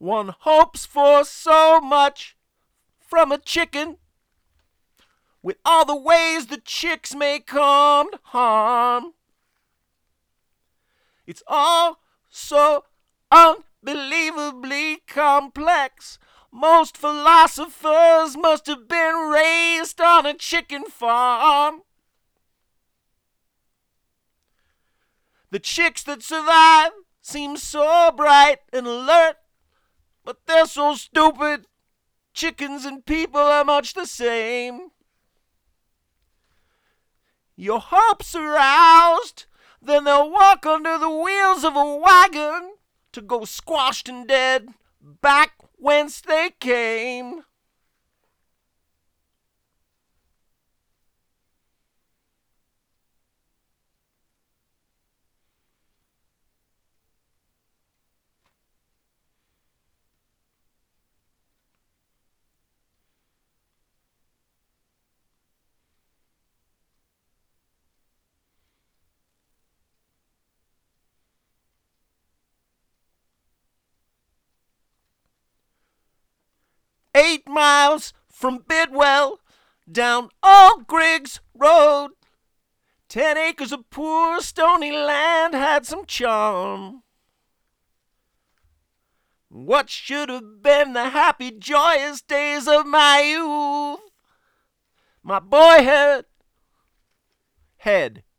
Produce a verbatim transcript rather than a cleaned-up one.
One hopes for so much from a chicken, with all the ways the chicks may come to harm. It's all so unbelievably complex. Most philosophers must have been raised on a chicken farm. The chicks that survive seem so bright and alert, but they're so stupid. Chickens and people are much the same. Your hopes are roused, then they'll walk under the wheels of a wagon to go squashed and dead back whence they came. Eight miles from Bidwell, down Old Griggs Road, ten acres of poor stony land had some charm. What should have been the happy, joyous days of my youth, my boyhood, head